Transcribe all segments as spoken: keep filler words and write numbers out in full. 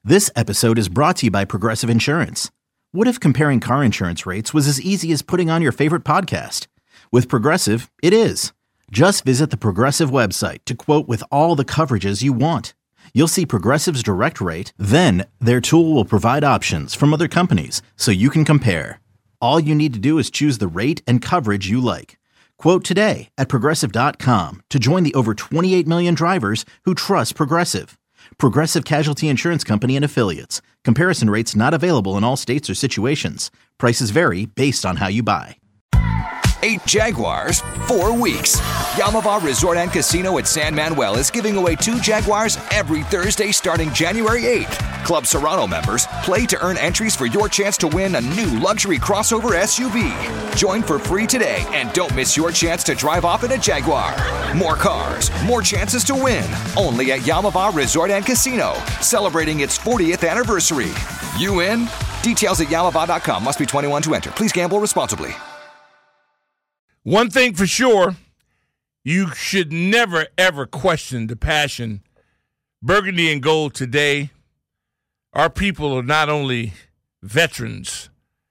This episode is brought to you by Progressive Insurance. What if comparing car insurance rates was as easy as putting on your favorite podcast? With Progressive, it is. Just visit the Progressive website to quote with all the coverages you want. You'll see Progressive's direct rate, then their tool will provide options from other companies so you can compare. All you need to do is choose the rate and coverage you like. Quote today at progressive dot com to join the over twenty-eight million drivers who trust Progressive. Progressive Casualty Insurance Company and Affiliates. Comparison rates not available in all states or situations. Prices vary based on how you buy. Eight Jaguars, four weeks. Yamava Resort and Casino at San Manuel is giving away two Jaguars every Thursday starting January eighth. Club Serrano members play to earn entries for your chance to win a new luxury crossover S U V. Join for free today and don't miss your chance to drive off in a Jaguar. More cars, more chances to win. Only at Yamava Resort and Casino, celebrating its fortieth anniversary. You in? Details at yamava dot com. Must be twenty-one to enter. Please gamble responsibly. One thing for sure, you should never, ever question the passion. Burgundy and Gold today, our people are not only veterans,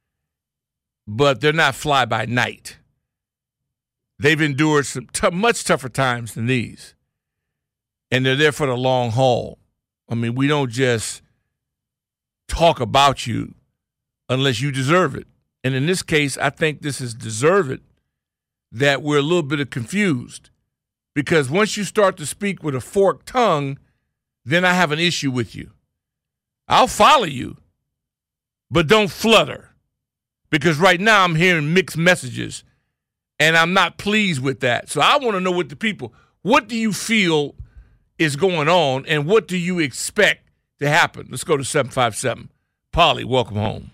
but they're not fly-by-night. They've endured some t- much tougher times than these, and they're there for the long haul. I mean, we don't just talk about you unless you deserve it. And in this case, I think this is deserve it. That we're a little bit confused, because once you start to speak with a forked tongue, then I have an issue with you. I'll follow you, but don't flutter, because right now I'm hearing mixed messages, and I'm not pleased with that. So I want to know what the people, what do you feel is going on, and what do you expect to happen? Let's go to seven five seven. Paulie, welcome home.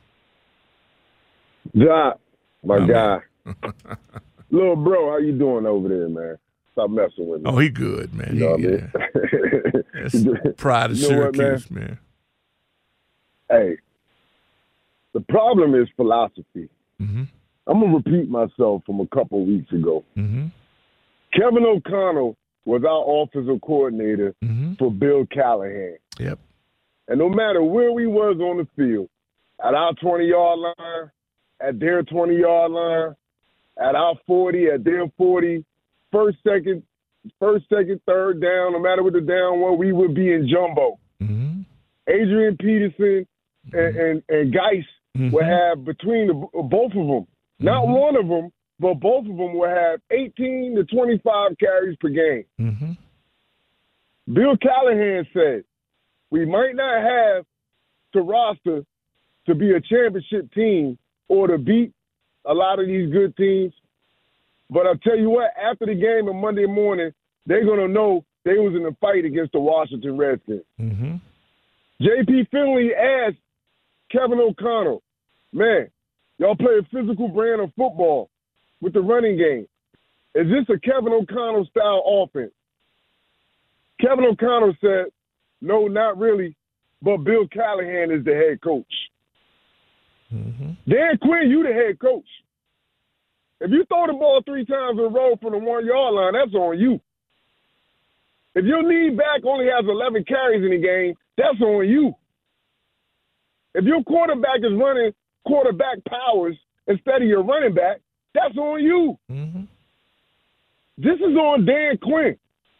Doc, my Oh, guy. Little bro, how you doing over there, man? Stop messing with me. Oh, he good, man. You know He, what I mean? That's pride of You know what, Syracuse, man? Hey, the problem is philosophy. Mm-hmm. I'm going to repeat myself from a couple of weeks ago. Mm-hmm. Kevin O'Connell was our offensive coordinator Mm-hmm. for Bill Callahan. Yep. And no matter where we was on the field, at our twenty-yard line, at their twenty-yard line, at our forty, at their forty, first, second, first, second, third down, no matter what the down was, we would be in jumbo. Mm-hmm. Adrian Peterson and, and, and Geis Mm-hmm. would have between the, both of them, not Mm-hmm. one of them, but both of them would have eighteen to twenty-five carries per game. Mm-hmm. Bill Callahan said, we might not have to roster to be a championship team or to beat a lot of these good teams. But I'll tell you what, after the game on Monday morning, they're going to know they was in a fight against the Washington Redskins. Mm-hmm. J P Finley asked Kevin O'Connell, man, y'all play a physical brand of football with the running game. Is this a Kevin O'Connell-style offense? Kevin O'Connell said, no, not really, but Bill Callahan is the head coach. Mm-hmm. Dan Quinn, you the head coach. If you throw the ball three times in a row from the one-yard line, that's on you. If your lead back only has eleven carries in the game, that's on you. If your quarterback is running quarterback powers instead of your running back, that's on you. Mm-hmm. This is on Dan Quinn.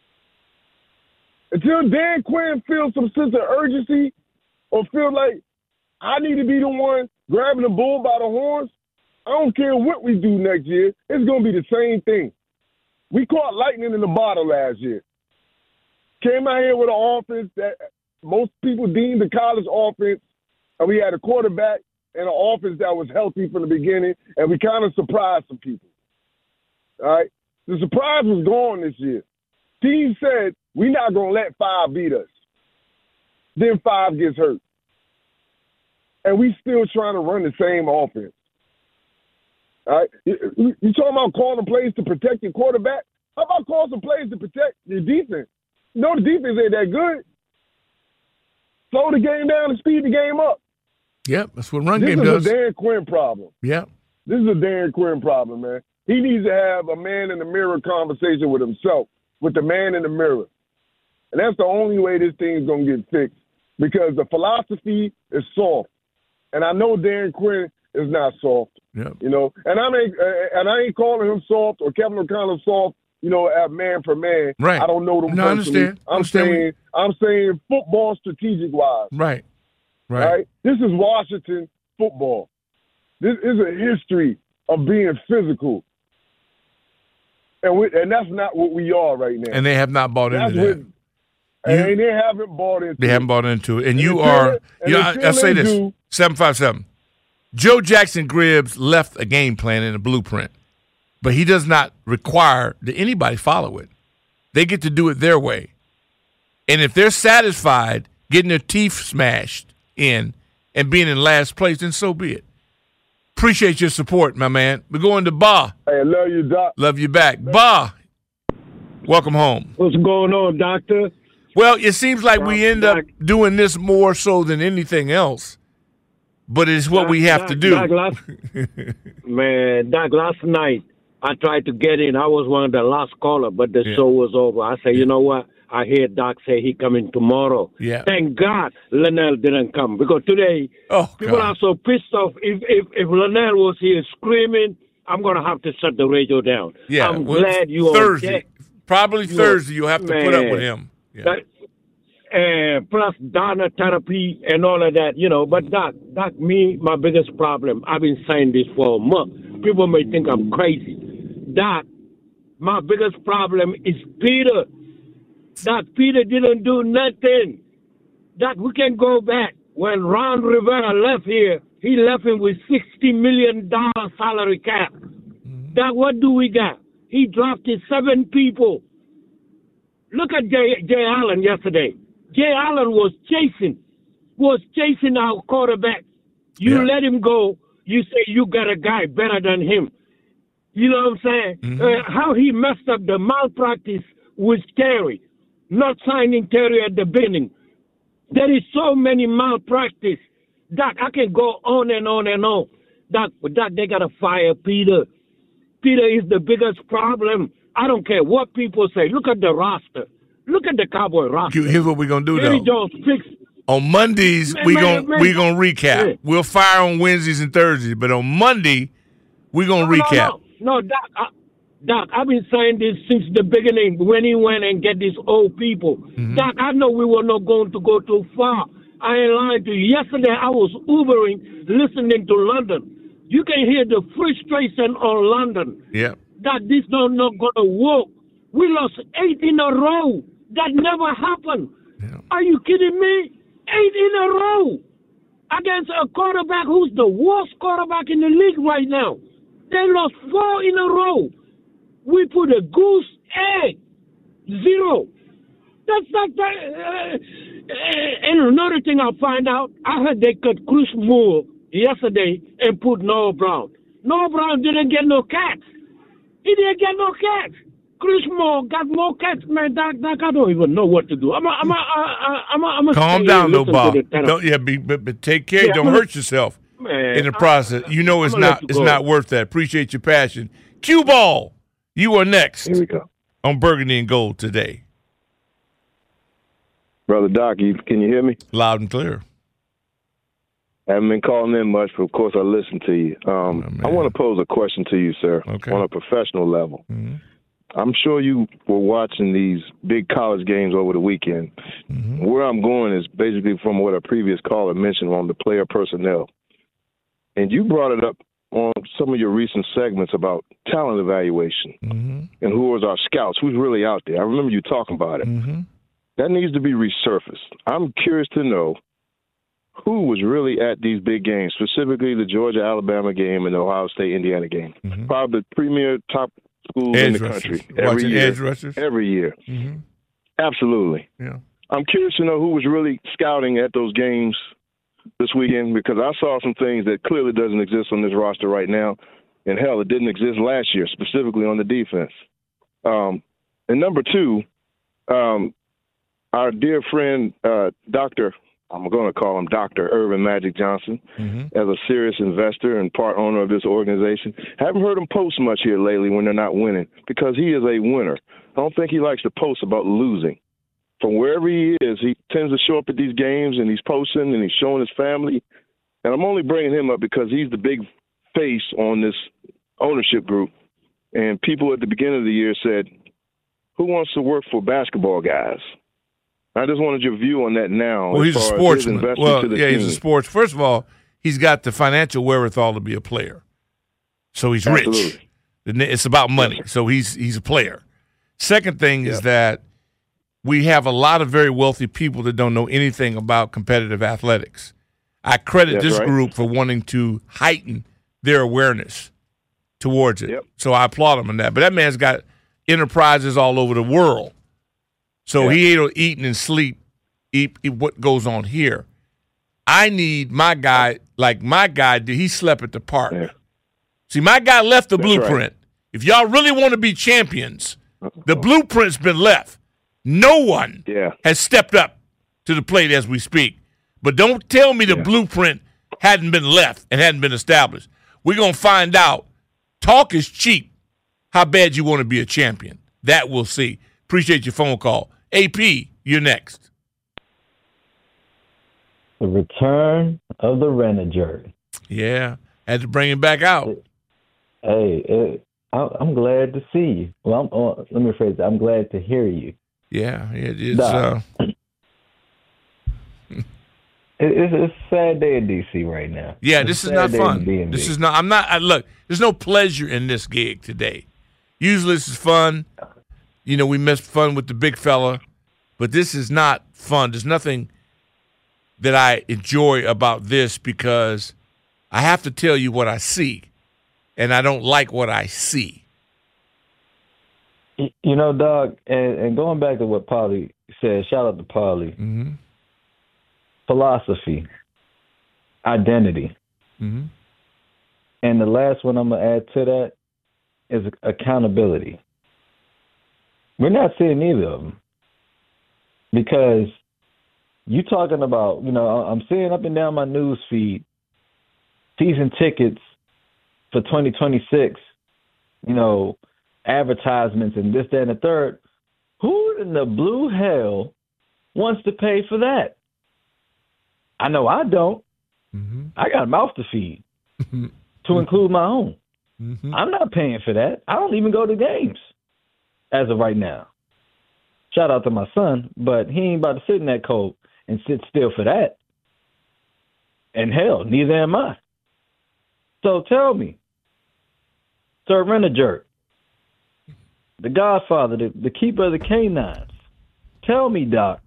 Until Dan Quinn feels some sense of urgency or feel like I need to be the one grabbing the bull by the horns, I don't care what we do next year. It's going to be the same thing. We caught lightning in the bottle last year. Came out here with an offense that most people deemed the college offense, and we had a quarterback and an offense that was healthy from the beginning, and we kind of surprised some people. All right? The surprise was gone this year. Team said, we're not going to let five beat us. Then five gets hurt. And we still trying to run the same offense. All right? You, you talking about calling plays to protect your quarterback? How about calling some plays to protect your defense? You know the defense ain't that good. Slow the game down and speed the game up. Yep, that's what run this game does. does. This is a Dan Quinn problem. Yep. This is a Dan Quinn problem, man. He needs to have a man in the mirror conversation with himself, with the man in the mirror. And that's the only way this thing's going to get fixed. because the philosophy is soft. And I know Dan Quinn is not soft. Yep. You know, and I mean, uh, and I ain't calling him soft or Kevin O'Connell soft. You know, at man for man. Right. I don't know them no, personally. I understand. I'm understand saying, I'm saying football strategic wise. Right. Right. Right. This is Washington football. This is a history of being physical, and we, and that's not what we are right now. And they have not bought that's into what, that. And You, they haven't bought into. They it. haven't bought into it, and, And you until are. they- and You know, I, until I'll say they this: do- seven five seven. Joe Jackson Gribbs left a game plan and a blueprint, but he does not require that anybody follow it. They get to do it their way, and if they're satisfied getting their teeth smashed in and being in last place, then so be it. Appreciate your support, my man. We're going to Ba. Hey, I love you, Doc. Love you back. Ba, welcome home. What's going on, Doctor? Well, it seems like we end up doing this more so than anything else, but it's what Doc, we have Doc, to do. Doc, last, man, Doc, last night I tried to get in. I was one of the last caller, but the Yeah. show was over. I said, you know what? I hear Doc say he coming tomorrow. Yeah. Thank God Linnell didn't come, because today Oh, people God. are so pissed off. If if, if Linnell was here screaming, I'm going to have to shut the radio down. Yeah, I'm well, glad you Thursday, on deck. probably You Thursday. You'll have to put up man, with him. Yeah. That, and plus Donna therapy and all of that, you know. But Doc, Doc, me, my biggest problem, I've been saying this for a month. People may think I'm crazy. Doc, my biggest problem is Peter. Doc, Peter didn't do nothing. Doc, we can go back. When Ron Rivera left here, he left him with sixty million dollars salary cap. Mm-hmm. Doc, what do we got? He drafted seven people. Look at Jay, Jay Allen yesterday. Jay Allen was chasing, was chasing our quarterback. You Yeah. let him go. You say you got a guy better than him. You know what I'm saying? Mm-hmm. Uh, how he messed up the malpractice with Terry, not signing Terry at the beginning. There is so many malpractice. Doc, I can go on and on and on. Doc, but Doc, they got to fire Peter. Peter is the biggest problem. I don't care what people say. Look at the roster. Look at the Cowboy roster. Here's what we're gonna do Jerry though. Jones fixed. On Mondays, Man, we man, gonna man. we gonna recap. Yeah. We'll fire on Wednesdays and Thursdays, but on Monday, we gonna No, recap. No, no, Doc, I, Doc, I've been saying this since the beginning when he went and get these old people. Mm-hmm. Doc, I know we were not going to go too far. I ain't lying to you. Yesterday, I was Ubering, listening to London. You can hear the frustration on London. Yeah. That this don't not gonna work. We lost eight in a row. That never happened. Yeah. Are you kidding me? Eight in a row against a quarterback who's the worst quarterback in the league right now. They lost four in a row. We put a goose egg, zero. That's like that. Uh, uh, and another thing I find out, I heard they cut Chris Moore yesterday and put Noah Brown. Noah Brown didn't get no catch. He didn't get no catch. Chris Moore got more catch, man. Doc, Doc, I don't even know what to do. I'm a, I'm a, I'm a, I'm a Calm down, though, Bob. Don't, yeah, be, but, but take care. Yeah, Don't I'm hurt gonna- yourself Man, in the process. You know it's I'm gonna not let you it's go. not worth that. Appreciate your passion. Cue ball. You are next Here we go. on Burgundy and Gold today. Brother Doc, you, can you hear me? Loud and clear. I haven't been calling in much, but of course I listen to you. Um, Oh, man. I want to pose a question to you, sir, Okay. on a professional level. Mm-hmm. I'm sure you were watching these big college games over the weekend. Mm-hmm. Where I'm going is basically from what a previous caller mentioned on the player personnel. And you brought it up on some of your recent segments about talent evaluation Mm-hmm. and who is our scouts, who's really out there. I remember you talking about it. Mm-hmm. That needs to be resurfaced. I'm curious to know who was really at these big games, specifically the Georgia-Alabama game and the Ohio State-Indiana game. Mm-hmm. Probably the premier top schools in Edge the rushers. country every Watching year. edge rushers. Every year. Mm-hmm. Absolutely. Yeah. I'm curious to know who was really scouting at those games this weekend, because I saw some things that clearly doesn't exist on this roster right now. And, hell, it didn't exist last year, specifically on the defense. Um, and number two, um, our dear friend, uh, Doctor I'm going to call him Doctor Irvin Magic Johnson, Mm-hmm. as a serious investor and part owner of this organization. Haven't heard him post much here lately when they're not winning, because he is a winner. I don't think he likes to post about losing. from wherever he is, he tends to show up at these games, and he's posting, and he's showing his family. And I'm only bringing him up because he's the big face on this ownership group. And people at the beginning of the year said, who wants to work for basketball guys? I just wanted your view on that now. Well, he's a sportsman. Well, yeah, team. he's a sports. First of all, he's got the financial wherewithal to be a player. So he's Absolutely. rich. It's about money. So he's he's a player. Second thing yeah. is that we have a lot of very wealthy people that don't know anything about competitive athletics. I credit That's this right. group for wanting to heighten their awareness towards it. Yep. So I applaud him on that. But that man's got enterprises all over the world. So yeah. he ain't eating and sleep, eat, eat what goes on here. I need my guy, like my guy, he slept at the park. Yeah. See, my guy left the That's blueprint. Right. If y'all really want to be champions, the blueprint's been left. No one yeah. has stepped up to the plate as we speak. But don't tell me the yeah. blueprint hadn't been left and hadn't been established. We're going to find out. Talk is cheap. How bad you want to be a champion. That we'll see. Appreciate your phone call. A P, you're next. The return of the Renager. Yeah, had to bring him back out. Hey, it, I, I'm glad to see you. Well, I'm, oh, let me rephrase that. I'm glad to hear you. Yeah, it is. Uh... it, it's, it's a sad day in D C right now. Yeah, this is not fun. This is not. I'm not. I, look, there's no pleasure in this gig today. Usually, this is fun. You know, we miss fun with the big fella, but this is not fun. There's nothing that I enjoy about this because I have to tell you what I see, and I don't like what I see. You know, Doug, and, and going back to what Paulie said, shout out to Paulie. Mm-hmm. Philosophy, identity. Mm-hmm. And the last one I'm going to add to that is accountability. We're not seeing either of them because you talking about, you know, I'm seeing up and down my news feed season tickets for twenty twenty-six, you know, advertisements and this, that, and the third. Who in the blue hell wants to pay for that? I know I don't. Mm-hmm. I got a mouth to feed to include my own. Mm-hmm. I'm not paying for that. I don't even go to games as of right now. Shout out to my son, but he ain't about to sit in that cold and sit still for that. And hell, neither am I. So tell me, Sir Renager, the Godfather, the, the keeper of the canines, tell me, Doc,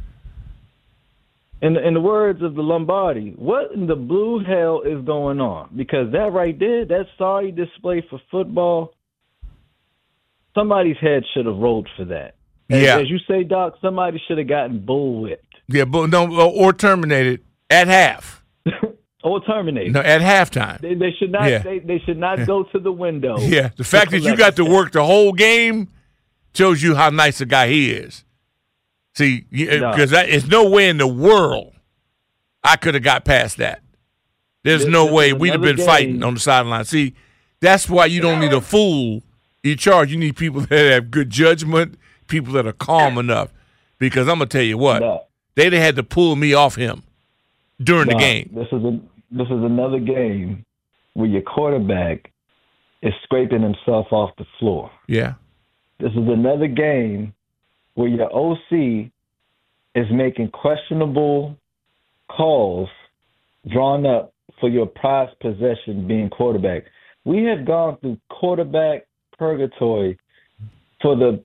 in the, in the words of the Lombardi, what in the blue hell is going on? Because that right there, that sorry display for football, somebody's head should have rolled for that. As, yeah. as you say, Doc, somebody should have gotten bull whipped. Yeah, but no, or terminated at half. Or terminated. No, at halftime. They, they should not. Yeah. They, they should not go to the window. Yeah, the fact that you got to work the whole game shows you how nice a guy he is. See, because no. there's no way in the world I could have got past that. There's this, no this way we'd have been game. fighting on the sideline. See, that's why you don't need a fool in charge. You need people that have good judgment, people that are calm enough. Because I'm gonna tell you what, no. they'd have had to pull me off him during no, the game. This is a this is another game where your quarterback is scraping himself off the floor. Yeah. This is another game where your O C is making questionable calls drawn up for your prized possession being quarterback. We have gone through quarterback purgatory for the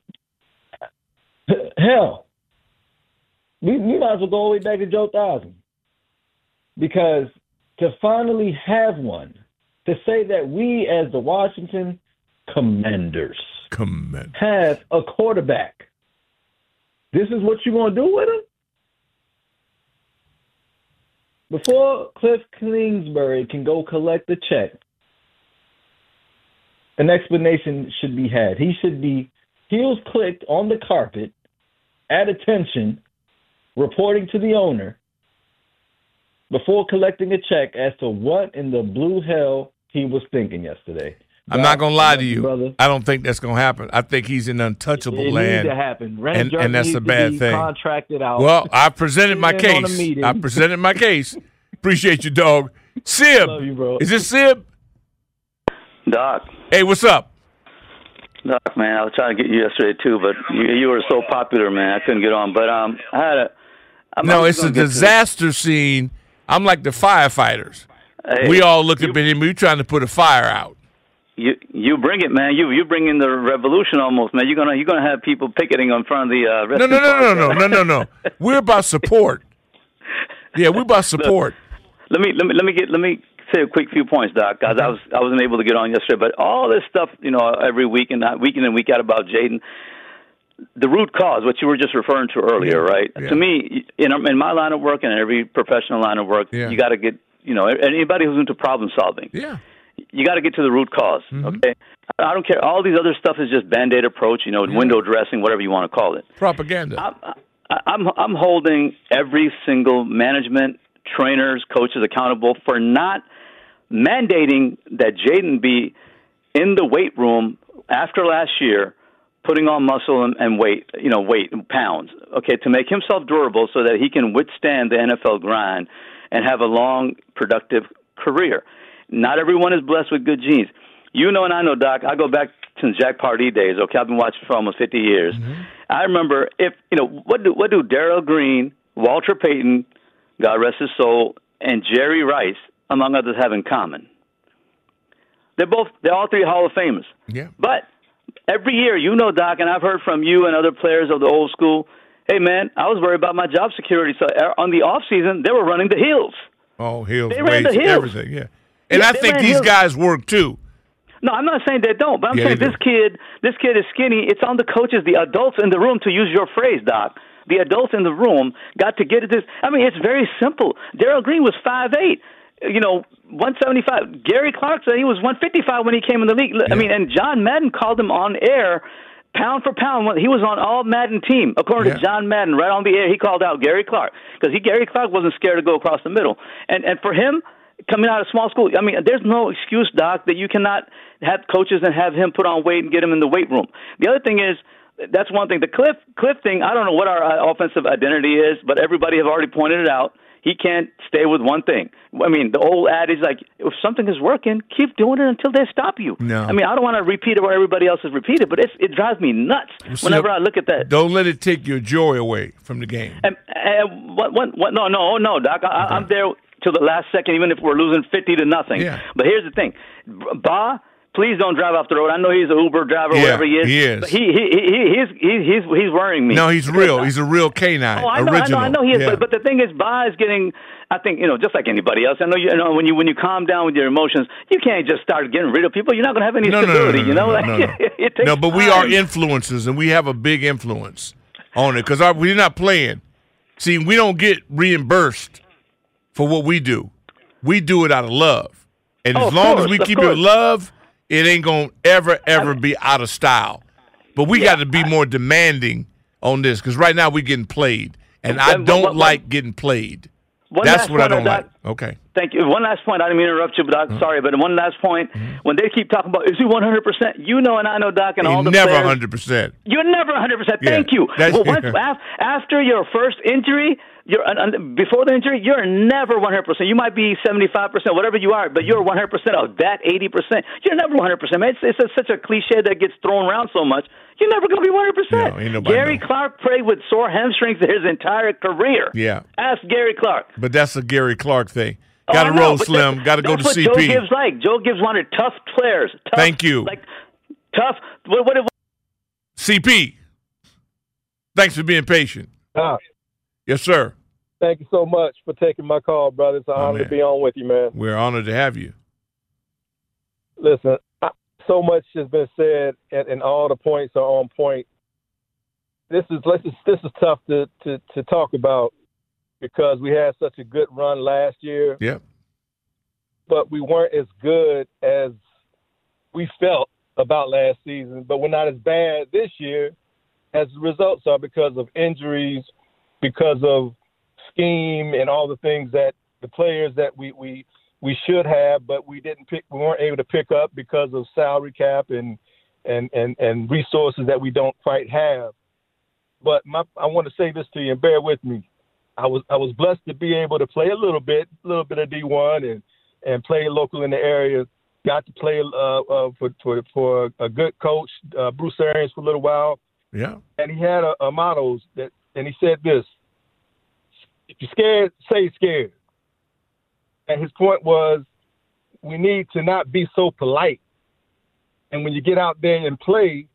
hell. We, we might as well go all the way back to Joe Thousand. Because to finally have one, to say that we as the Washington Commanders Command. have a quarterback, this is what you're going to do with him? Before Cliff Kingsbury can go collect the check, an explanation should be had. He should be heels clicked on the carpet, at attention, reporting to the owner, before collecting a check as to what in the blue hell he was thinking yesterday. I'm not gonna lie to you. Brother. I don't think that's gonna happen. I think he's in untouchable It land. needs to happen. And, and that's a bad thing. Contracted out. Well, I presented my Stand on a case. meeting. I presented my case. Appreciate you, dog. Sib, Love you, bro. is this Sib? Doc, Hey, what's up? Doc, man, I was trying to get you yesterday too, but you, you were so popular, man, I couldn't get on. But um, I had a. I'm No, I'm it's a gonna get to disaster scene. I'm like the firefighters. Hey, we all look you, up at him. We're trying to put a fire out. You you bring it, man. You you bring in the revolution almost, man. You're gonna you're gonna have people picketing in front of the. Uh, No, no, no, no, no, no, no, no. We're about support. Yeah, we're about support. Look, let me let me let me get let me say a quick few points, Doc, because I was I wasn't able to get on yesterday. But all this stuff, you know, every week and not week in and week out about Jaden. The root cause, what you were just referring to earlier, yeah, right? Yeah. To me, in in my line of work and every professional line of work, yeah. you got to get, you know, anybody who's into problem solving. Yeah. You got to get to the root cause, mm-hmm. okay? I don't care. All these other stuff is just Band-Aid approach, you know, yeah. window dressing, whatever you want to call it. Propaganda. I'm, I'm, I'm holding every single management, trainers, coaches accountable for not mandating that Jaden be in the weight room after last year, putting on muscle and, and weight, you know, weight pounds, okay, to make himself durable so that he can withstand the N F L grind and have a long, productive career. Not everyone is blessed with good genes. You know, and I know, Doc, I go back since Jack Pardee days, okay? I've been watching for almost fifty years. Mm-hmm. I remember, if you know, what do what do Darrell Green, Walter Payton, God rest his soul, and Jerry Rice, among others, have in common? They're both, they're all three Hall of Famers. Yeah. But every year, you know, Doc, and I've heard from you and other players of the old school, hey, man, I was worried about my job security. So on the off season, they were running the hills. Oh, hills, they ran weights, the hills. everything, yeah. And yeah, I think these hills. guys work, too. No, I'm not saying they don't, but I'm yeah, saying this kid, this kid is skinny. It's on the coaches, the adults in the room, to use your phrase, Doc. The adults in the room got to get at this. I mean, it's very simple. Darrell Green was five eight, you know, one seventy-five. Gary Clark said he was one fifty-five when he came in the league. Yeah. I mean, and John Madden called him on air, pound for pound. He was on all Madden team. According yeah. to John Madden, right on the air, he called out Gary Clark because he Gary Clark wasn't scared to go across the middle. And and for him, coming out of small school, I mean, there's no excuse, Doc, that you cannot have coaches and have him put on weight and get him in the weight room. The other thing is, that's one thing. The Cliff Cliff thing, I don't know what our uh, offensive identity is, but everybody have already pointed it out. He can't stay with one thing. I mean, the old adage, like, if something is working, keep doing it until they stop you. No. I mean, I don't want to repeat it what everybody else has repeated, but it's, it drives me nuts well, whenever I look at that. Don't let it take your joy away from the game. And, and what, what, what, no, no, no, Doc. I, okay. I'm there till the last second, even if we're losing fifty to nothing. Yeah. But here's the thing. Ba, please don't drive off the road. I know he's an Uber driver, yeah, whatever he is. He is. But he, he, he, he's, he's, he's, he's worrying me. No, he's real. He's a real canine. Oh, I know, original. I know, I know he is. Yeah. But, but the thing is, Ba is getting, I think, you know, just like anybody else. I know, you, you know, when you when you calm down with your emotions, you can't just start getting rid of people. You're not going to have any no, stability, no, no, no, you know? No, like, no, no. it takes no but time. we are influencers, and we have a big influence on it because we're not playing. See, we don't get reimbursed for what we do. We do it out of love. And oh, as long course, as we keep course. it love, it ain't going to ever, ever I mean, be out of style. But we yeah, got to be I, more demanding on this because right now we're getting played. And what, I don't what, what, like getting played. One That's what I don't Doc, like. Okay. Thank you. One last point. I didn't mean to interrupt you, but Doc, uh-huh. sorry. But one last point. Mm-hmm. When they keep talking about, is he one hundred percent? You know and I know, Doc, and he all the never players. one hundred percent. You're never one hundred percent. Yeah. Thank you. That's, well, once, after your first injury, you're uh, before the injury, you're never one hundred percent. You might be seventy-five percent, whatever you are, but you're one hundred percent of that eighty percent. You're never one hundred percent. Man, it's, it's a, such a cliche that gets thrown around so much. You're never going to be one hundred percent. No, Gary know. Clark played with sore hamstrings his entire career. Yeah. Ask Gary Clark. But that's a Gary Clark thing. Got to oh, roll Slim. Got to go to what C P. Joe Gibbs like. Joe Gibbs wanted tough players. Tough, Thank you. Like tough. What? What? what C P. Thanks for being patient. Ah, yes, sir. Thank you so much for taking my call, brother. It's an oh, honor man. to be on with you, man. We're honored to have you. Listen, I, so much has been said, and, and all the points are on point. This is this is this is tough to, to, to talk about because we had such a good run last year. Yep. But we weren't as good as we felt about last season. But we're not as bad this year as the results are because of injuries, because of scheme and all the things that the players that we, we we should have, but we didn't pick. We weren't able to pick up because of salary cap and and and, and resources that we don't quite have. But my, I want to say this to you, and bear with me. I was I was blessed to be able to play a little bit, a little bit of D one, and and play local in the area. Got to play uh, uh, for, for for a good coach, uh, Bruce Arians, for a little while. Yeah. And he had a, a motto that, and he said this: "If you're scared, say scared." And his point was, we need to not be so polite. And when you get out there and play,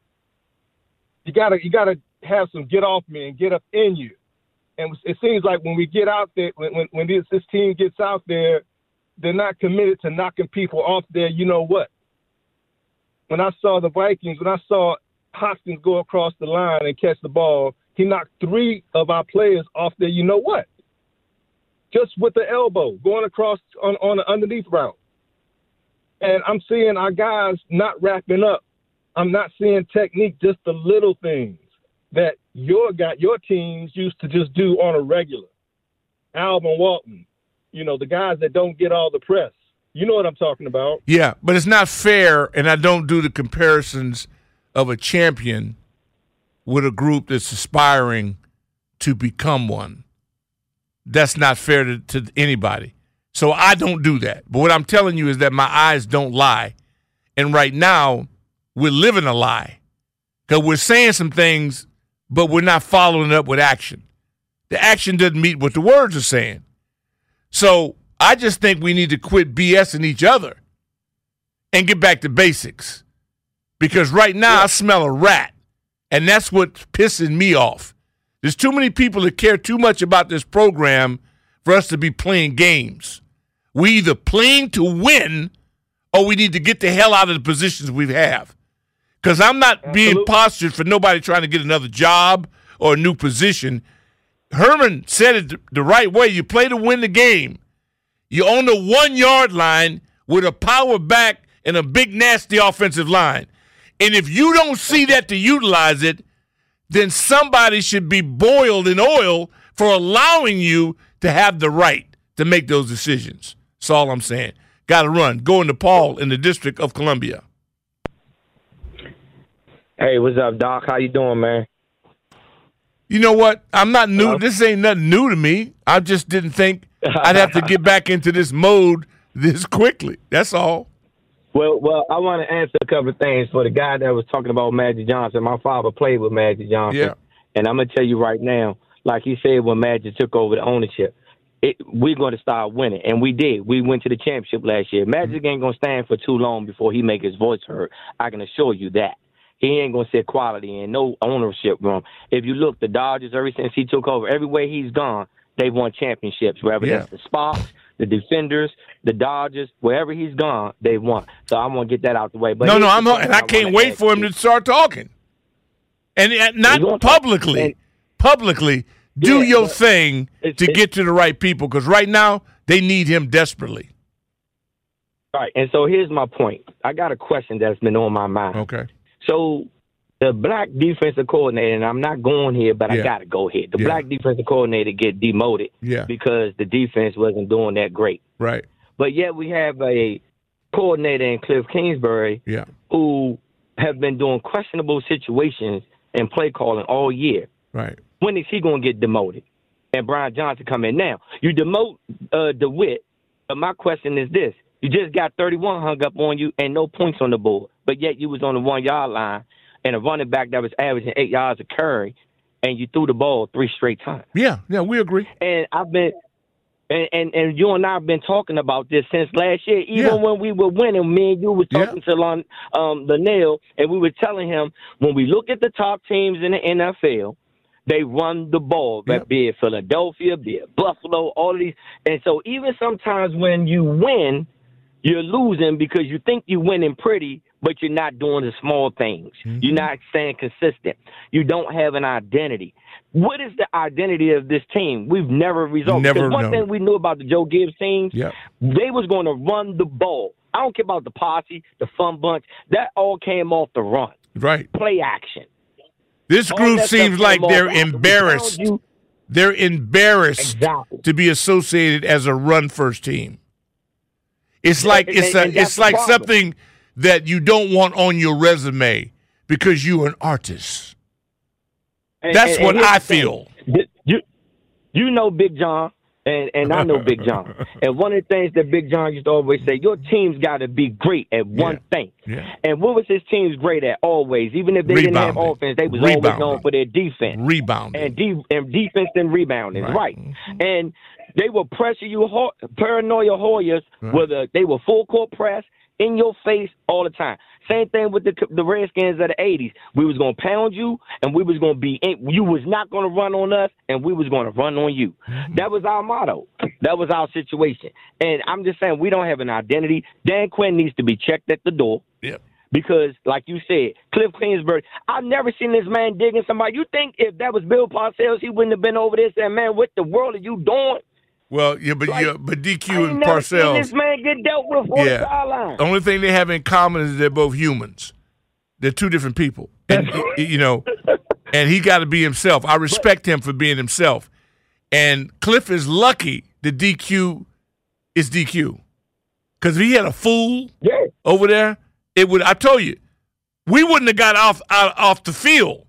you gotta you gotta have some get off me and get up in you. And it seems like when we get out there, when when, when this, this team gets out there, they're not committed to knocking people off there. You know what? When I saw the Vikings, when I saw Hoskins go across the line and catch the ball, he knocked three of our players off there. You know what? Just with the elbow, going across on, on the underneath route. And I'm seeing our guys not wrapping up. I'm not seeing technique, just the little things that your guy, your teams used to just do on a regular. Alvin Walton, you know, the guys that don't get all the press. You know what I'm talking about. Yeah, but it's not fair, and I don't do the comparisons of a champion with a group that's aspiring to become one. That's not fair to, to anybody. So I don't do that. But what I'm telling you is that my eyes don't lie. And right now, we're living a lie because we're saying some things, but we're not following it up with action. The action doesn't meet what the words are saying. So I just think we need to quit BSing each other and get back to basics. Because right now I smell a rat, and that's what's pissing me off. There's too many people that care too much about this program for us to be playing games. We either playing to win or we need to get the hell out of the positions we have. Because I'm not Absolutely. being postured for nobody trying to get another job or a new position. Herman said it the right way. You play to win the game. You're on the one-yard line with a power back and a big, nasty offensive line. And if you don't see that to utilize it, then somebody should be boiled in oil for allowing you to have the right to make those decisions. That's all I'm saying. Got to run. Going to Paul in the District of Columbia. Hey, what's up, Doc? How you doing, man? You know what? I'm not new. Hello? This ain't nothing new to me. I just didn't think I'd have to get back into this mode this quickly. That's all. Well, well, I want to answer a couple of things for the guy that was talking about Magic Johnson. My father played with Magic Johnson. Yeah. And I'm going to tell you right now, like he said when Magic took over the ownership, it, we're going to start winning. And we did. We went to the championship last year. Magic mm-hmm. ain't going to stand for too long before he make his voice heard. I can assure you that. He ain't going to set quality in no ownership room. If you look, the Dodgers, ever since he took over, everywhere he's gone, they've won championships, whether yeah. that's the Sparks, the Defenders, the Dodgers, wherever he's gone, they've won. So I'm going to get that out the way. But no, no, I'm not, and I, I can't wait for him to start talking. And, and not publicly, and, publicly, do yeah, your thing to get to the right people, because right now they need him desperately. All right, and so here's my point. I got a question that's been on my mind. Okay. So the black defensive coordinator, and I'm not going here, but yeah. I got to go here. The yeah. black defensive coordinator get demoted yeah. because the defense wasn't doing that great. Right. But yet we have a coordinator in Cliff Kingsbury yeah. who have been doing questionable situations and play calling all year. Right. When is he going to get demoted? And Brian Johnson come in now. You demote uh, DeWitt, but my question is this. You just got thirty-one hung up on you and no points on the board, but yet you was on the one-yard line and a running back that was averaging eight yards a carry, and you threw the ball three straight times. Yeah, yeah, we agree. And I've been and, and, and you and I have been talking about this since last year. Even yeah. when we were winning, me and you were talking yeah. to Lon, um, Linnell, and we were telling him, when we look at the top teams in the N F L, they run the ball, yeah. be it Philadelphia, be it Buffalo, all of these. And so even sometimes when you win, you're losing because you think you're winning pretty, but you're not doing the small things. Mm-hmm. You're not staying consistent. You don't have an identity. What is the identity of this team? We've never resolved. Never one known. thing we knew about the Joe Gibbs teams, yep. they was going to run the ball. I don't care about the posse, the fun bunch. That all came off the run. Right. Play action. This group seems like they're embarrassed. They're embarrassed exactly. to be associated as a run-first team. It's like it's And- and a, that's it's the like problem. something that you don't want on your resume because you're an artist. And- That's and- what and here's I the thing. feel. You, you know Big John, and, and I know Big John. And one of the things that Big John used to always say, your team's got to be great at one Yeah. thing. Yeah. And what was his team's great at always? Even if they didn't have Rebounding. offense, they was always Rebounding. known for their defense. Rebounding. And, de- and defense and rebounding, Right. right. And they will pressure you, ho- paranoia Hoyas, Right. whether they were full court press, in your face all the time. Same thing with the the Redskins of the eighties. We was going to pound you, and we was going to be – you was not going to run on us, and we was going to run on you. Mm-hmm. That was our motto. That was our situation. And I'm just saying, we don't have an identity. Dan Quinn needs to be checked at the door. Yep. Because, like you said, Cliff Kingsbury, I've never seen this man digging somebody. You think if that was Bill Parcells, he wouldn't have been over there saying, man, what the world are you doing? Well, yeah, but Like, yeah, but D I Q ain't and never seen Parcells. this man get dealt with on the Yeah. sideline. The only thing they have in common is they're both humans. They're two different people, and you know, and he got to be himself. I respect him for being himself. And Cliff is lucky that D Q is D Q, because if he had a fool Yeah. over there, it would. I told you, we wouldn't have got off out, off the field.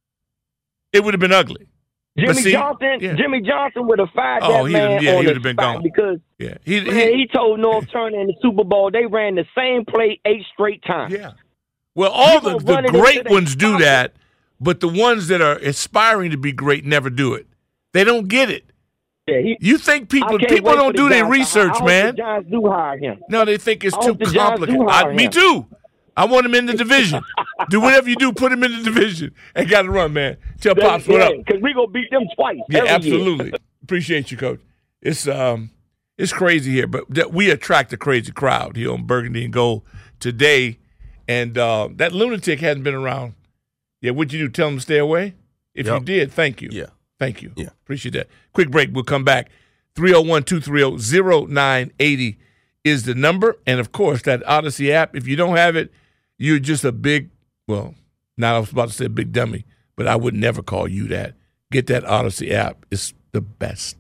It would have been ugly. Jimmy But see, Johnson, yeah. Jimmy Johnson would have fired Oh, that he'd man have- yeah, on he the would have been spot gone. because Yeah, he, man, he, he told North Turner in the Super Bowl they ran the same play eight straight times. yeah. Well, all You the, gonna the run it into great that ones do pocket. that, but the ones that are aspiring to be great never do it. They don't get it. Yeah, he, You think I people can't people wait don't for the do their Giants. I- research, I hope man. The Giants do hire him. No, they think it's I too hope the Giants do complicated. hire I, me him. too. I want him in the division. Do whatever you do, put him in the division. And got to run, man. Tell Pops what up. Because we're going to beat them twice. Yeah, every year. absolutely. Appreciate you, Coach. It's um, it's crazy here, but that we attract a crazy crowd here on Burgundy and Gold today. And uh, that lunatic hasn't been around. Yeah, what'd you do? Tell him to stay away? If Yep. you did, thank you. Yeah. Thank you. Yeah. Appreciate that. Quick break. We'll come back. three oh one, two three oh, oh nine eight oh is the number. And, of course, that Odyssey app, if you don't have it, you're just a big, well, not I was about to say a big dummy, but I would never call you that. Get that Odyssey app. It's the best.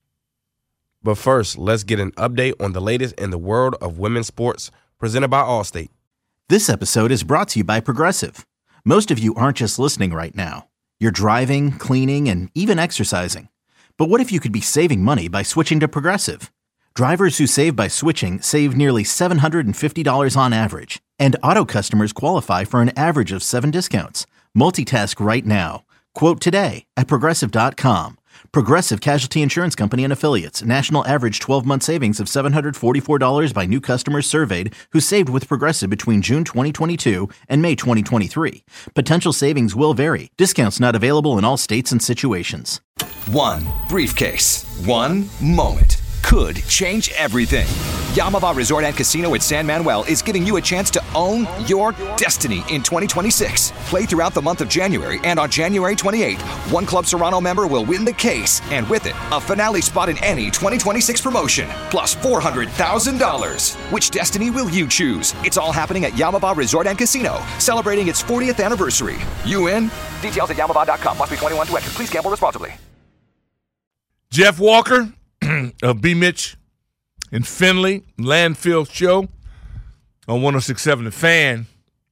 But first, let's get an update on the latest in the world of women's sports, presented by Allstate. This episode is brought to you by Progressive. Most of you aren't just listening right now. You're driving, cleaning, and even exercising. But what if you could be saving money by switching to Progressive? Drivers who save by switching save nearly seven hundred fifty dollars on average. And auto customers qualify for an average of seven discounts. Multitask right now. Quote today at Progressive dot com. Progressive Casualty Insurance Company and Affiliates. National average twelve-month savings of seven hundred forty-four dollars by new customers surveyed who saved with Progressive between June twenty twenty-two and May twenty twenty-three. Potential savings will vary. Discounts not available in all states and situations. One briefcase, one moment could change everything. Yamava Resort and Casino at San Manuel is giving you a chance to own your destiny in twenty twenty-six. Play throughout the month of January, and on January twenty-eighth, one Club Serrano member will win the case, and with it, a finale spot in any twenty twenty-six promotion, plus four hundred thousand dollars. Which destiny will you choose? It's all happening at Yamava Resort and Casino, celebrating its fortieth anniversary. You in? Details at yamava dot com. Must be twenty-one to enter. Please gamble responsibly. Jeff Walker of B. Mitch and Finley Landfill Show on one oh six point seven The Fan.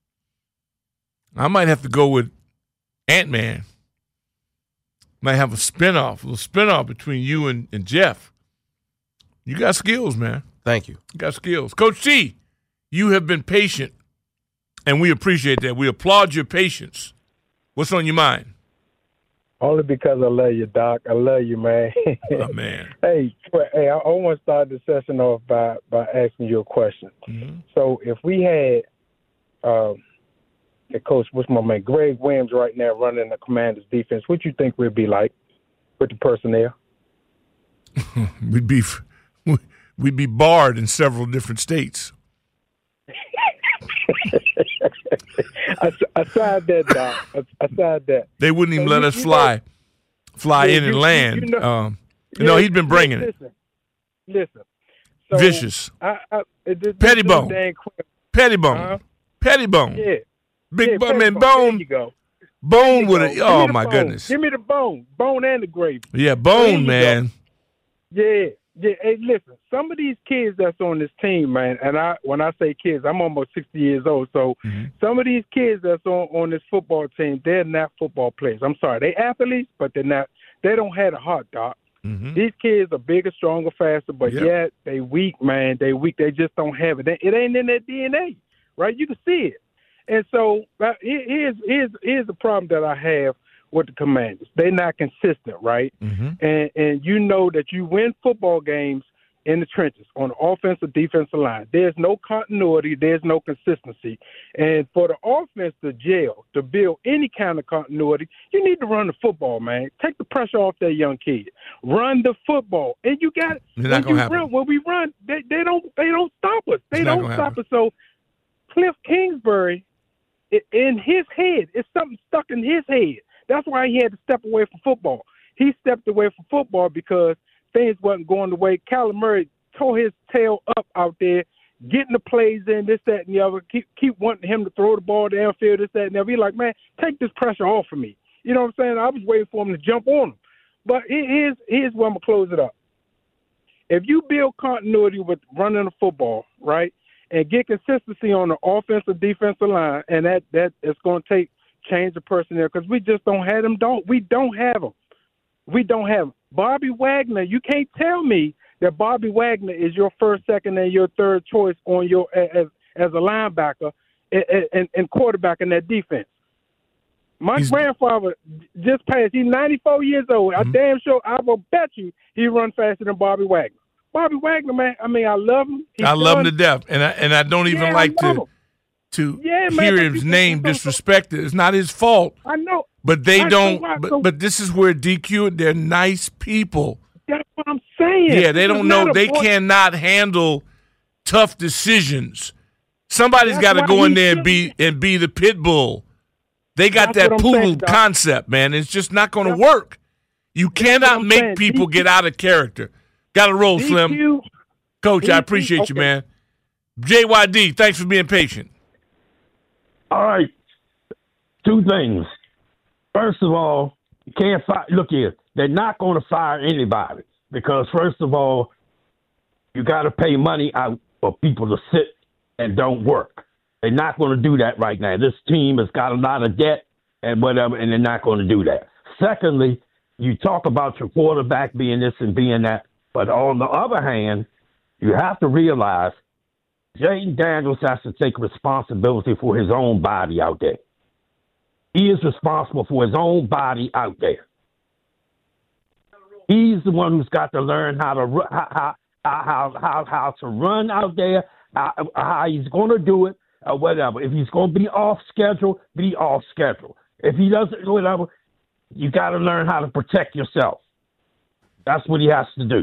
I might have to go with Ant-Man. Might have a spinoff, a little spinoff between you and, and Jeff. You got skills, man. Thank you. You got skills. Coach T, you have been patient, and we appreciate that. We applaud your patience. What's on your mind? Only because I love you, Doc. I love you, man. Oh, man. Hey, hey, I, I want to start the session off by, by asking you a question. Mm-hmm. So if we had um, the coach, what's my man, Greg Williams right now running the Commanders defense, what you think we'd be like with the personnel? we'd be we'd be barred in several different states. Aside that, Doc. Aside that, they wouldn't even so let you, us you fly, know, fly yeah, in and you, land. You know, um, yeah, no, he's been bringing listen, it. Listen, so Vicious, I, I, this, Pettibone, this Pettibone, uh-huh. Pettibone. Yeah, big yeah, bone, man, Pettibone. bone, There you go. bone with it. Give Oh me the my bone. goodness. Give me the bone, bone and the gravy. Yeah, There bone, you man. go. Yeah. Yeah, hey, listen, some of these kids that's on this team, man, and I when I say kids, I'm almost sixty years old, so mm-hmm. some of these kids that's on, on this football team, they're not football players. I'm sorry, they athletes, but they're not. They don't have a heart, Doc. Mm-hmm. These kids are bigger, stronger, faster, but yep. yet they weak, man. They weak. They just don't have it. It ain't in their D N A, right? You can see it. And so uh, here's here's here's the problem that I have with the Commanders. They're not consistent, right? Mm-hmm. And and you know that you win football games in the trenches on the offensive, defensive line. There's no continuity. There's no consistency. And for the offense to gel, to build any kind of continuity, you need to run the football, man. Take the pressure off that young kid. Run the football. And you got it. When, you run, when we run, they, they don't they don't stop us. They don't stop happen. us. So Cliff Kingsbury, in his head, it's something stuck in his head. That's why he had to step away from football. He stepped away from football because things wasn't going the way. Kyler Murray tore his tail up out there, getting the plays in, this, that, and the other. Keep keep wanting him to throw the ball downfield, this, that, and the other. He's like, man, take this pressure off of me. You know what I'm saying? I was waiting for him to jump on him. But here's, here's where I'm going to close it up. If you build continuity with running the football, right, and get consistency on the offensive, defensive line, and that, that is going to take change the personnel because we just don't have them. Don't we don't have them. We don't have them. Bobby Wagner, you can't tell me that Bobby Wagner is your first, second, and your third choice on your as as a linebacker and, and, and quarterback in that defense. My He's, grandfather just passed. He's ninety-four years old. Mm-hmm. I damn sure I will bet you he run faster than Bobby Wagner. Bobby Wagner, man. I mean, I love him. He's I love done, him to death, and I and I don't even yeah, like to. Him. To yeah, man, hear his name disrespected. It's not his fault. I know. But they I don't know but, so, but this is where D Q, they're nice people. That's what I'm saying. Yeah, they this don't know. They boy. cannot handle tough decisions. Somebody's got to go in there and be and be the pit bull. They got That's that poodle saying, concept, man. It's just not going to work. You That's cannot make saying. people D Q, get out of character. Got to roll, D Q, Slim. Coach, D Q, I appreciate okay. you, man. J Y D, thanks for being patient. All right, two things. First of all, you can't fire. Look here, they're not going to fire anybody because, first of all, you got to pay money out for people to sit and don't work. They're not going to do that right now. This team has got a lot of debt and whatever, and they're not going to do that. Secondly, you talk about your quarterback being this and being that, but on the other hand, you have to realize Jayden Daniels has to take responsibility for his own body out there. He is responsible for his own body out there. He's the one who's got to learn how to how how how how to run out there, how, how he's going to do it, or whatever. If he's going to be off schedule, be off schedule. If he doesn't, whatever, you got to learn how to protect yourself. That's what he has to do.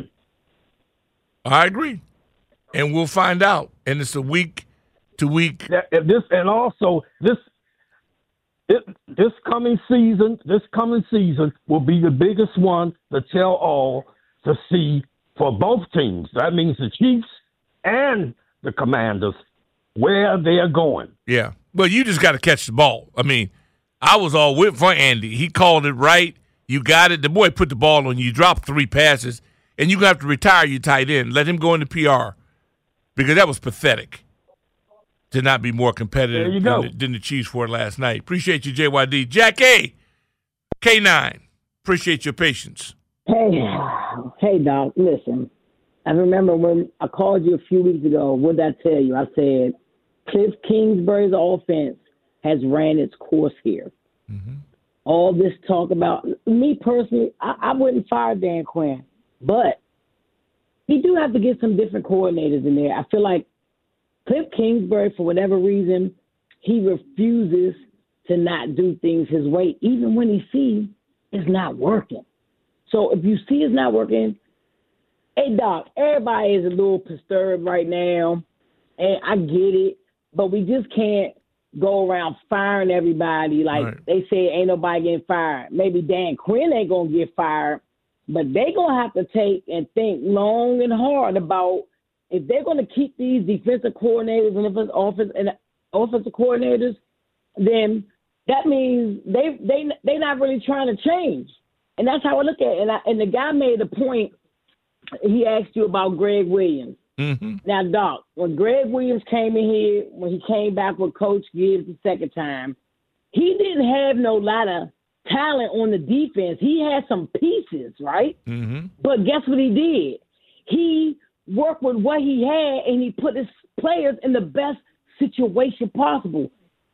I agree. And we'll find out. And it's a week to week. This and also this it, this coming season, this coming season will be the biggest one to tell all to see for both teams. That means the Chiefs and the Commanders where they're going. Yeah. Well, you just got to catch the ball. I mean, I was all with for Andy. He called it right. You got it. The boy put the ball on you. You dropped three passes, and you're going to have to retire your tight end. Let him go into P R. Because that was pathetic to not be more competitive than the, than the Chiefs were last night. Appreciate you, J Y D. Jack A, K nine, appreciate your patience. Hey, hey, Doc, listen. I remember when I called you a few weeks ago, what did I tell you? I said, Cliff Kingsbury's offense has ran its course here. Mm-hmm. All this talk about, me personally, I, I wouldn't fire Dan Quinn, but you do have to get some different coordinators in there. I feel like Cliff Kingsbury, for whatever reason, he refuses to not do things his way, even when he sees it's not working. So if you see it's not working, hey, Doc, everybody is a little disturbed right now, and I get it, but we just can't go around firing everybody like right. They say ain't nobody getting fired. Maybe Dan Quinn ain't going to get fired, but they're going to have to take and think long and hard about if they're going to keep these defensive coordinators and offensive and offensive coordinators, then that means they they they're not really trying to change. And that's how I look at it. And, I, and the guy made a point he asked you about Greg Williams. Mm-hmm. Now, Doc, when Greg Williams came in here, when he came back with Coach Gibbs the second time, he didn't have no lot of talent on the defense. He had some pieces, right? Mm-hmm. But guess what he did? He worked with what he had, and he put his players in the best situation possible.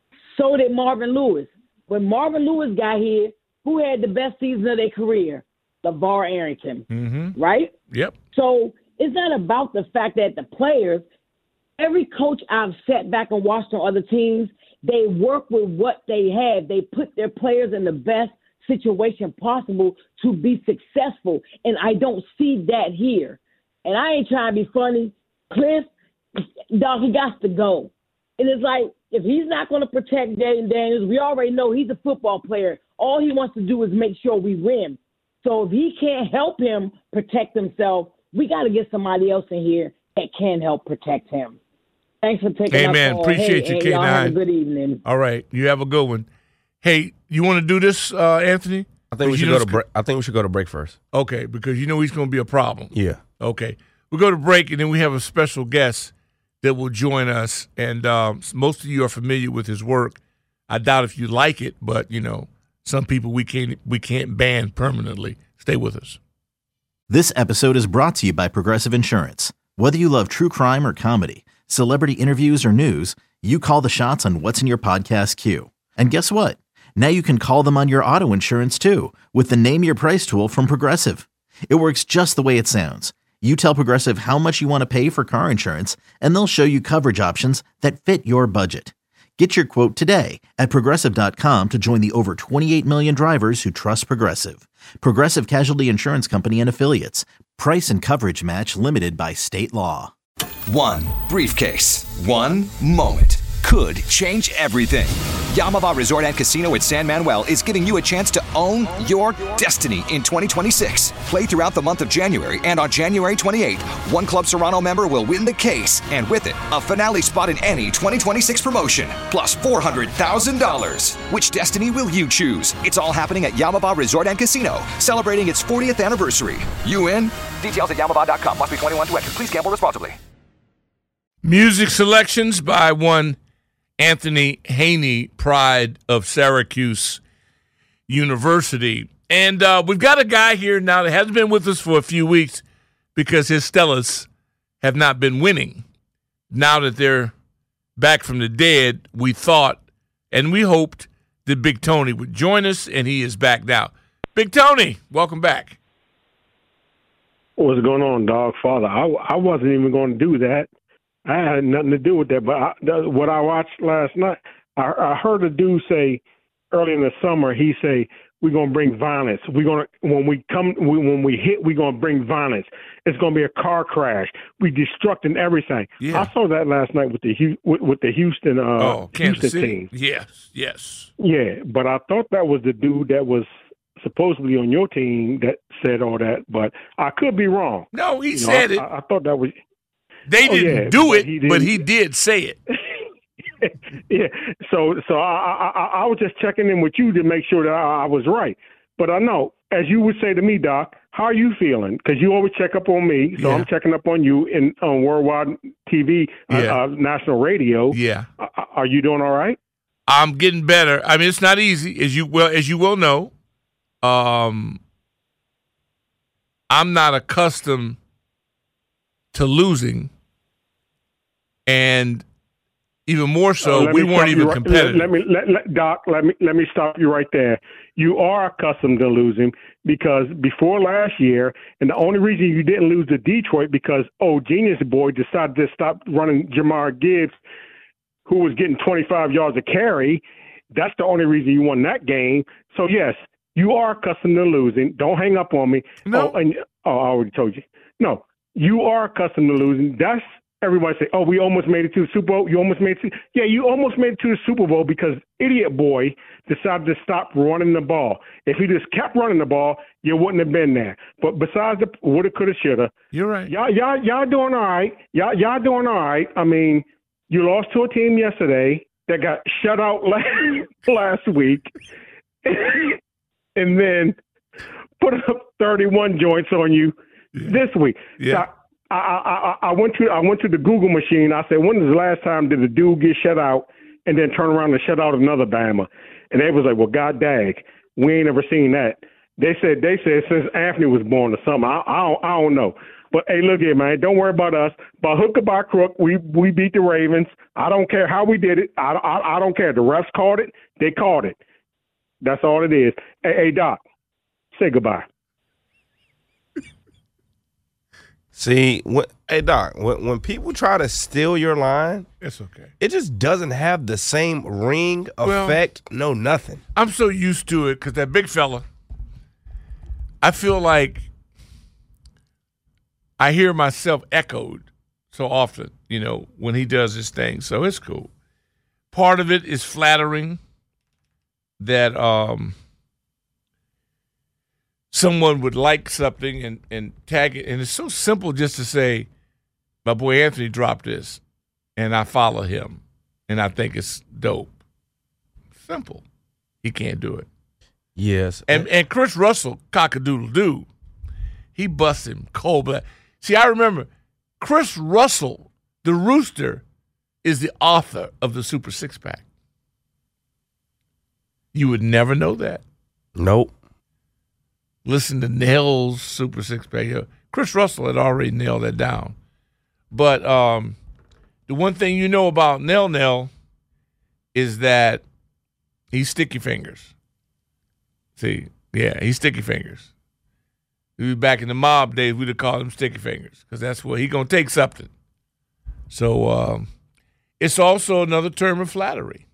So did Marvin Lewis. When Marvin Lewis got here, who had the best season of their career? LeVar Arrington, mm-hmm. right? Yep. So it's not about the fact that the players, every coach I've sat back and watched on other teams, they work with what they have. They put their players in the best situation possible to be successful, and I don't see that here. And I ain't trying to be funny. Cliff, dog, he got to go. And it's like, if he's not going to protect Jaden Daniels, we already know he's a football player. All he wants to do is make sure we win. So if he can't help him protect himself, we got to get somebody else in here that can help protect him. Thanks for taking hey, my man, call. appreciate hey, you, hey, K nine. Y'all have a good evening. All right, you have a good one. Hey, you want to do this, uh, Anthony? I think we should go to break. I think we should go to break first. Okay, because you know he's going to be a problem. Yeah. Okay, we'll go to break, and then we have a special guest that will join us. And um, most of you are familiar with his work. I doubt if you like it, but you know, some people we can't we can't ban permanently. Stay with us. This episode is brought to you by Progressive Insurance. Whether you love true crime or comedy, celebrity interviews or news, you call the shots on what's in your podcast queue. And guess what? Now you can call them on your auto insurance too with the Name Your Price tool from Progressive. It works just the way it sounds. You tell Progressive how much you want to pay for car insurance, and they'll show you coverage options that fit your budget. Get your quote today at Progressive dot com to join the over twenty-eight million drivers who trust Progressive. Progressive Casualty Insurance Company and Affiliates. Price and coverage match limited by state law. One briefcase, one moment could change everything. Yamava Resort and Casino at San Manuel is giving you a chance to own your destiny in twenty twenty-six. Play throughout the month of January, and on January twenty-eighth, one Club Serrano member will win the case, and with it, a finale spot in any twenty twenty-six promotion, plus four hundred thousand dollars. Which destiny will you choose? It's all happening at Yamava Resort and Casino, celebrating its fortieth anniversary. You in? Details at yamava dot com. Must be twenty-one to enter. Please gamble responsibly. Music selections by one Anthony Haney, pride of Syracuse University. And uh, we've got a guy here now that hasn't been with us for a few weeks because his Stellas have not been winning. Now that they're back from the dead, we thought and we hoped that Big Tony would join us, and he is back now. Big Tony, welcome back. What's going on, dog father? I, I wasn't even going to do that. I had nothing to do with that. But I, the, what I watched last night, I, I heard a dude say early in the summer, he say, we're going to bring violence. We're going to, when we come, we, when we hit, we're going to bring violence. It's going to be a car crash. We destructing everything. Yeah. I saw that last night with the with, with the Houston uh, oh, Kansas Houston City. team. Yes, yes. Yeah, but I thought that was the dude that was supposedly on your team that said all that, but I could be wrong. No, he you said know, it. I, I thought that was. They oh, didn't yeah, do but it, he but he did say it. yeah. So, so I, I, I was just checking in with you to make sure that I, I was right. But I know, as you would say to me, Doc, how are you feeling? Because you always check up on me, so yeah. I'm checking up on you in on Worldwide T V, yeah. uh, uh, national radio. Yeah. Uh, are you doing all right? I'm getting better. I mean, it's not easy, as you well as you will know. Um, I'm not accustomed to losing, and even more so, uh, we weren't even right, competitive. Let, let me, let, let, Doc. Let me let me stop you right there. You are accustomed to losing because before last year, and the only reason you didn't lose to Detroit because oh, Genius Boy decided to stop running Jamar Gibbs, who was getting twenty-five yards a carry. That's the only reason you won that game. So yes, you are accustomed to losing. Don't hang up on me. No. Oh, and, oh I already told you. No, you are accustomed to losing. That's everybody say, oh, we almost made it to the Super Bowl. You almost made it to – yeah, you almost made it to the Super Bowl because Idiot Boy decided to stop running the ball. If he just kept running the ball, you wouldn't have been there. But besides the woulda, coulda, shoulda. You're right. Y'all, y'all, y'all doing all right. Y'all, y'all doing all right. I mean, you lost to a team yesterday that got shut out last, last week and then put up thirty-one joints on you Yeah. This week. Yeah. So I, I, I, I went to I went to the Google machine. I said, when was the last time did a dude get shut out and then turn around and shut out another Bama? And they was like, well, God dag, we ain't ever seen that. They said they said since Anthony was born or something. I, I don't I don't know. But hey, look here, man. Don't worry about us. By hook or by crook, we we beat the Ravens. I don't care how we did it. I, I, I don't care. The refs called it. They called it. That's all it is. Hey, hey Doc, say goodbye. See, when, hey Doc, when, when people try to steal your line, it's okay. It just doesn't have the same ring Well, effect. No, nothing. I'm so used to it because that big fella, I feel like I hear myself echoed so often, you know, when he does his thing. So it's cool. Part of it is flattering that um, someone would like something and, and tag it. And it's so simple just to say, my boy Anthony dropped this, and I follow him, and I think it's dope. Simple. He can't do it. Yes. And and Chris Russell, cock-a-doodle-doo, he busted him cold blood. See, I remember Chris Russell, the Rooster, is the author of the Super Six-Pack. You would never know that. Nope. Listen to Nell's Super Six-Pack. You know, Chris Russell had already nailed that down. But um, the one thing you know about Nell Nell is that he's sticky fingers. See, yeah, he's sticky fingers. He was back in the mob days, we'd have called him sticky fingers because that's where he going to take something. So um, it's also another term of flattery.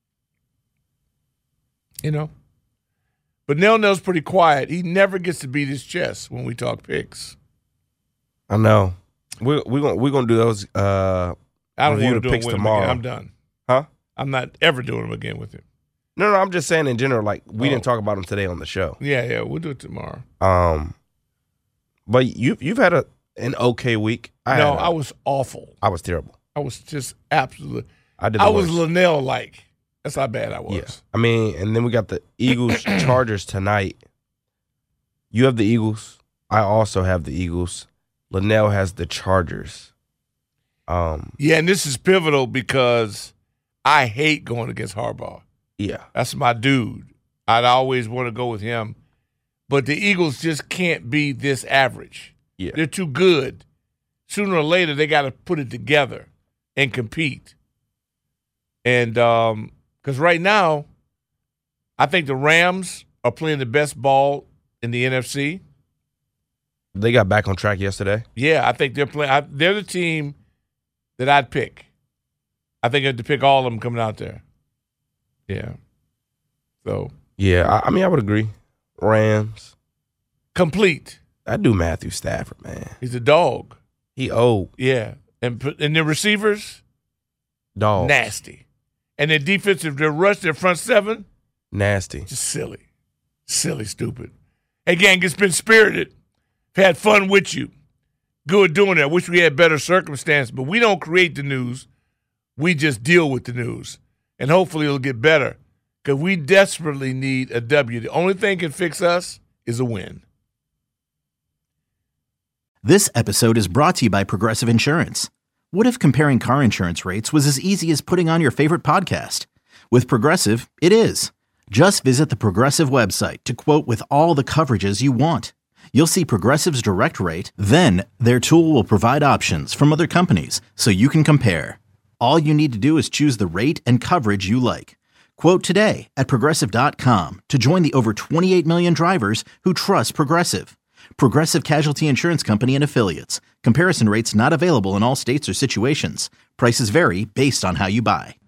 You know? But Nell Nell's pretty quiet. He never gets to beat his chest when we talk picks. I know. We're we're gonna we're gonna do those. Uh, I don't review want to the do picks them with tomorrow. him again. I'm done. Huh? I'm not ever doing them again with him. No, no. I'm just saying in general. Like we Oh. didn't talk about them today on the show. Yeah, yeah. We'll do it tomorrow. Um, but you you've had a an okay week. I no, had a- I was awful. I was terrible. I was just absolutely. I did. The I was worst. Linnell like. That's how bad I was. Yeah. I mean, and then we got the Eagles Chargers tonight. You have the Eagles. I also have the Eagles. Linnell has the Chargers. Um, Yeah, and this is pivotal because I hate going against Harbaugh. yeah. That's my dude. I'd always want to go with him. But the Eagles just can't be this average. Yeah. They're too good. Sooner or later, they got to put it together and compete. And um, because right now, I think the Rams are playing the best ball in the N F C. They got back on track yesterday. Yeah, I think they're playing. I, they're the team that I'd pick. I think I had to pick all of them coming out there. Yeah. So Yeah, I, I mean, I would agree. Rams. complete. I do Matthew Stafford, man. He's a dog. He old. Yeah, and put- and the receivers Dog. nasty, and their defensive, their rush, their front seven Nasty. just silly, silly, stupid. Hey, gang, it's been spirited. Had fun with you. Good doing that. Wish we had better circumstance, but we don't create the news. We just deal with the news, and hopefully it'll get better because we desperately need a W. The only thing can fix us is a win. This episode is brought to you by Progressive Insurance. What if comparing car insurance rates was as easy as putting on your favorite podcast? With Progressive, it is. Just visit the Progressive website to quote with all the coverages you want. You'll see Progressive's direct rate, then their tool will provide options from other companies so you can compare. All you need to do is choose the rate and coverage you like. Quote today at Progressive dot com to join the over twenty-eight million drivers who trust Progressive. Progressive Casualty Insurance Company and Affiliates. Comparison rates not available in all states or situations. Prices vary based on how you buy.